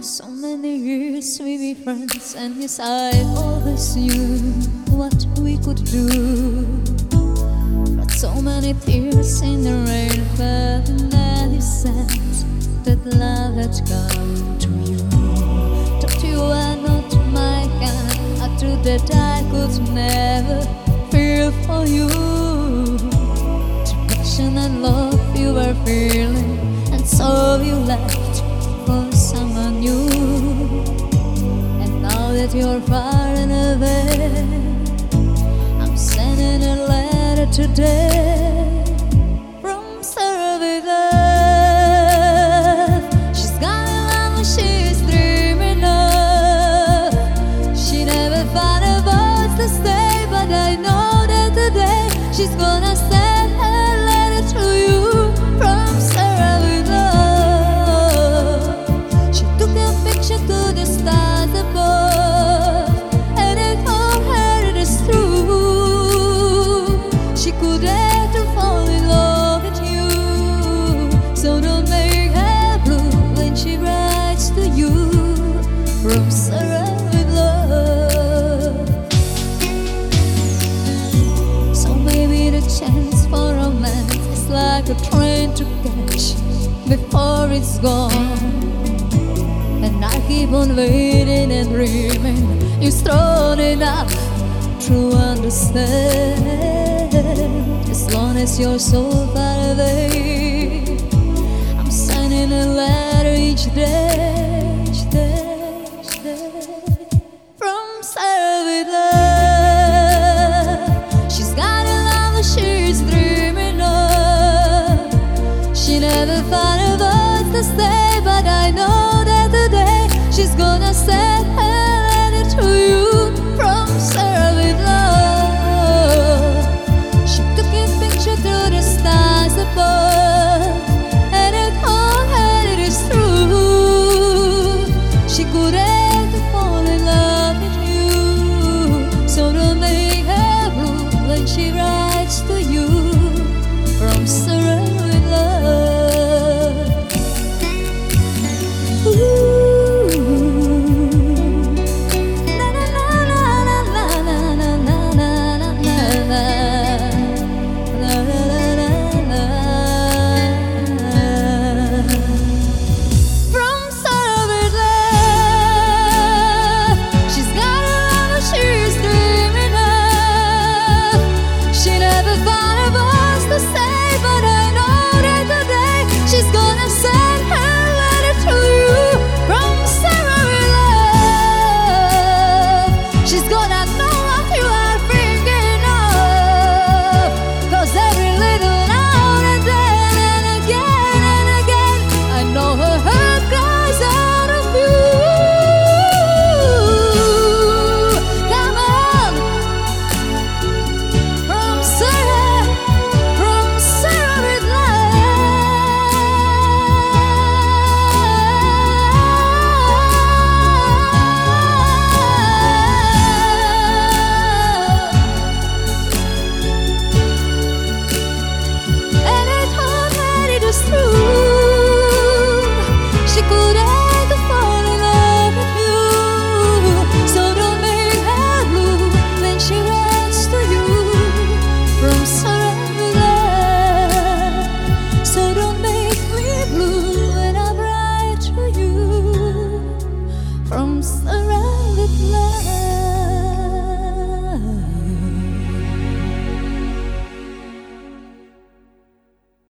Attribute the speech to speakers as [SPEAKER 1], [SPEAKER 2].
[SPEAKER 1] So many years we be friends, and yes, I always knew what we could do. But so many tears in the rain fell, and then you said that love had come to you. Thought you were not my kind, I thought that I could never feel for you. The passion and love you were feeling, and so you left for someone new. And now that you're far and away, I'm sending a letter today from Sarah with love. She's got a love she's dreaming of. She never found a voice to say, but I know that today she's gonna send her letter to you from Sarah with love. She took a picture to the stars above, and I told her it is true. She could dare to fall in love with you, so don't make her blue when she writes to you from Sarah with love. So maybe the chance for romance is like a train to catch before it's gone. And I keep on waiting and dreaming you're strong enough to understand. As long as you're so far away, I'm sending a letter each day